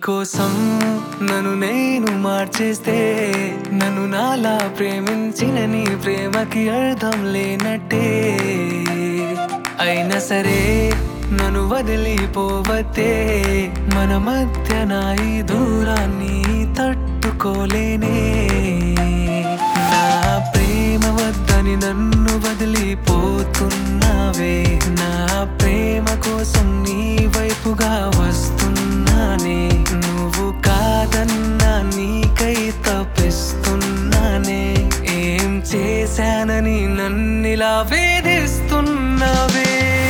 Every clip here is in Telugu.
నీకోసం నన్ను నేను మార్చేస్తే నన్ను నాలా ప్రేమించిన నీ ప్రేమకి అర్థం లేనట్టే. అయినా సరే నన్ను వదిలిపోవద్దే, మన మధ్య నా ఈ దూరాన్ని తట్టుకోలేనే. నా ప్రేమ వద్దని నన్ను వదిలిపోతున్నావే, నా ప్రేమ కోసం నీ వైపుగా వస్తున్నానే. నువ్వు కాదన్నా నీకై తప్పిస్తున్నానే. ఏం చేశానని నన్నిలా వేధిస్తున్నావే.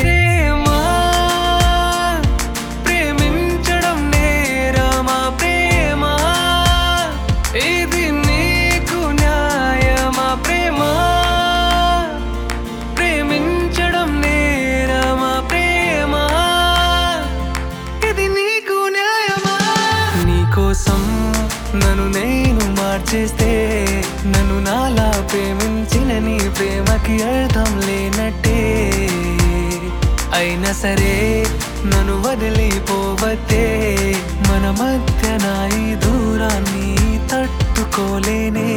ప్రేమించడం నేరమా ప్రేమ, ఇది నీకు న్యాయమా ప్రేమ? ప్రేమించడం నేరమా ప్రేమ, ఇది నీకు న్యాయమా? నీకోసం నన్ను నేను మార్చేస్తే నన్ను నాలా ప్రేమించిన నీ ప్రేమకి అర్థం లేనట్టే. అయినా సరే నన్ను వదిలిపోవద్దే, మన మధ్య నా ఈ దూరాన్ని తట్టుకోలేనే.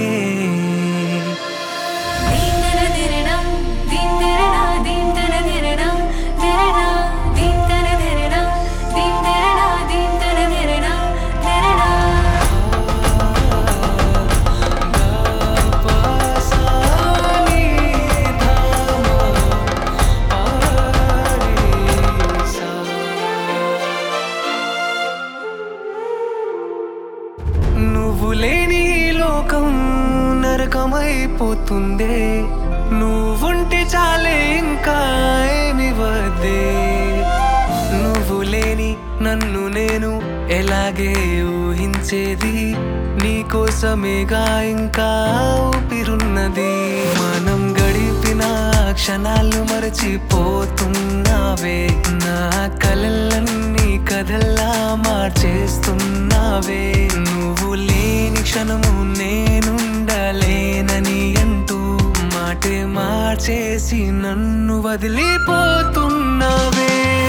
నువ్వు లేని లోకం నరకమైపోతుందే, నువ్వుంటే చాలే ఇంకా ఏమి వద్దే. నువ్వు లేని నన్ను నేను ఎలాగే ఊహించేది, నీకోసమేగా ఇంకా ఊపిరున్నది. మనం గడిపిన క్షణాలు మరచిపోతున్నావే, నా కలలన్నీ కథల్లా మార్చేస్తున్నావే. నువ్వు లేని క్షణము నేనుండలేనని అంటూ మాటే మార్చేసి నన్ను వదిలిపోతున్నావే.